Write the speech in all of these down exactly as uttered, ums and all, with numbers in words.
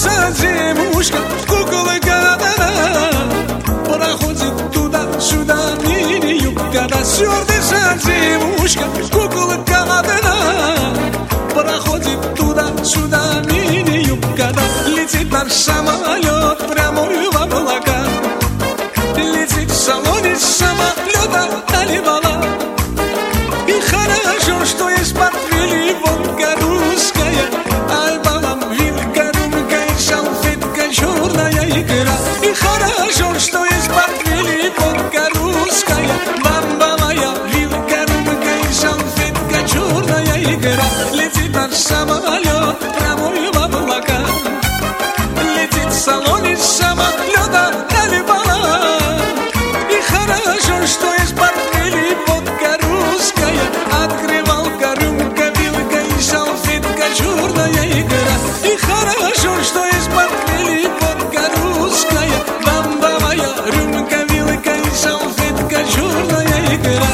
наша девушка, куколка, проходит туда-сюда мини-юбка. Стюардесса девушка, куколка, проходит туда-сюда мини-юбка. Летит наш самолет прямой в облака, летит в салоне самолета Али-Бала. И хорошо, что есть портфель водка русская, Ай-балам, вилка, рюмка и салфетка, черная икра. И хорошо, что есть портфель водка русская, бамбовая вилка, рюмка и салфетка, черная икра. Летит наш самолет прямой в облака, летит в салоне самолета Али-Бала. И хорошо, что есть портфель водка русская, открывалка, рюмка, вилка и салфетка, черная икра. И хорошо, что есть портфель водка русская, бамбовая рюмка, вилка и салфетка, черная икра.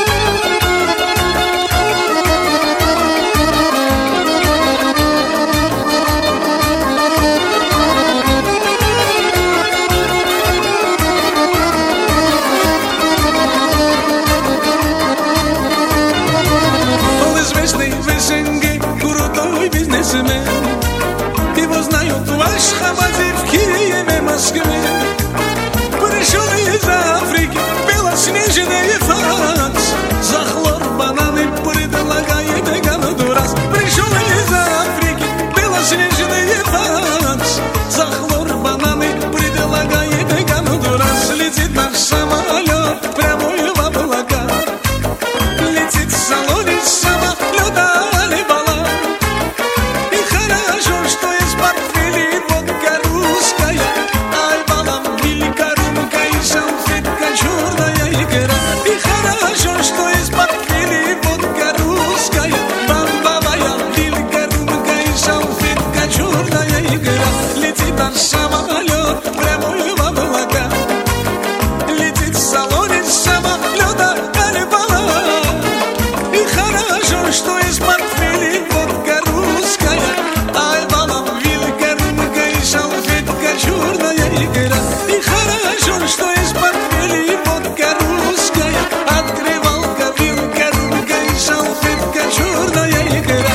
Крутой бизнесмен, его знают ваш Хамади в Киеве, Москве. Пришел из Африки белоснежный фанц, за хлор бананы предлагает Гондурас. Пришел из Африки белоснежный фанц, за хлор бананы предлагает Гондурас. Летит наш самолет прямой в облака, летит в салоне самолета Али-Бала. И хорошо, что есть портфель водка русская, Ай-балам, вилка, рюмка и салфетка, черная икра. И хорошо, что есть портфель водка русская, бамбовая вилка, рюмка и салфетка, черная икра. Летит наш самолет прямой в облака, летит в салоне самолета Али-Бала. И хорошо, что есть портфель водка русская, Ай-балам, вилка, рюмка и салфетка, черная икра. И хорошо, что есть портфель водка русская, открывалка, вилка, рюмка и салфетка, черная икра.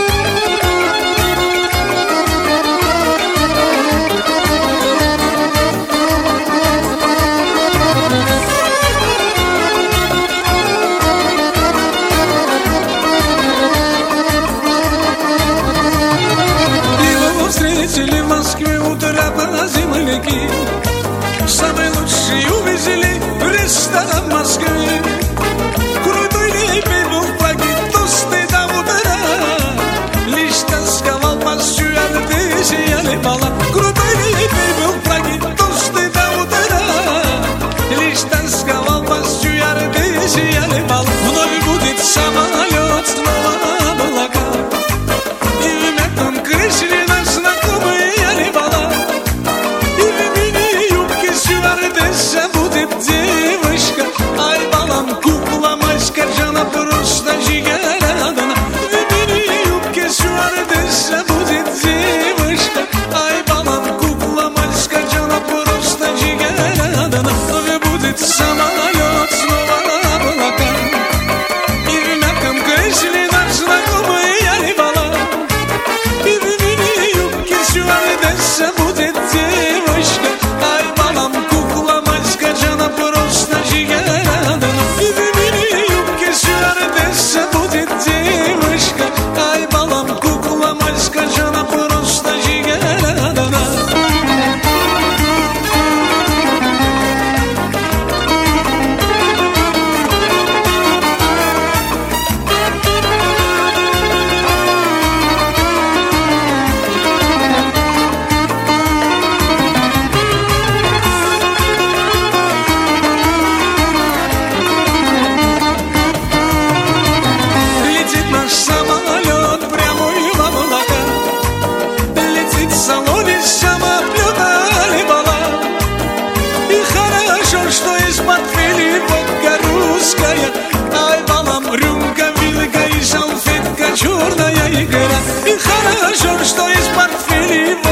Встретили в Москве утро по земляки, самый лучший увезли в ресторан в Москве. Крутой лепей был в Праге, тосты до утра, лишь тосковал по стюардессе Али-Бала. Крутой лепей был в Праге, тосты до утра, лишь тосковал по стюардессе Али-Бала. Вновь будет самолет снова облака, и в мягком кресле наш знакомый Али-Бала. И в мини-юбке стюардесса будет девушка, Ай-балам, кукла майская, она просто жигарадана. В мини-юбке стюардесса будет девушка, Ай-балам, кукла майская, она просто жигарадана. Вновь будет самолет снова облака, и в мягком кресле наш знакомый Али-Бала. И в мини-юбке стюардесса будет девушка, Ай-балам, кукла майская, она просто жигарадана. И в мини-юбке стюардесса будет девушка, Ай-балам, кукла майская, она просто жигарадана. Летит наш самолет прямой в облака, летит в салоне самолета Али-Бала. И хорошо, что есть портфель водка русская, Ай-балам, рюмка, вилка и салфетка, черная икра. И хорошо, что есть портфель водка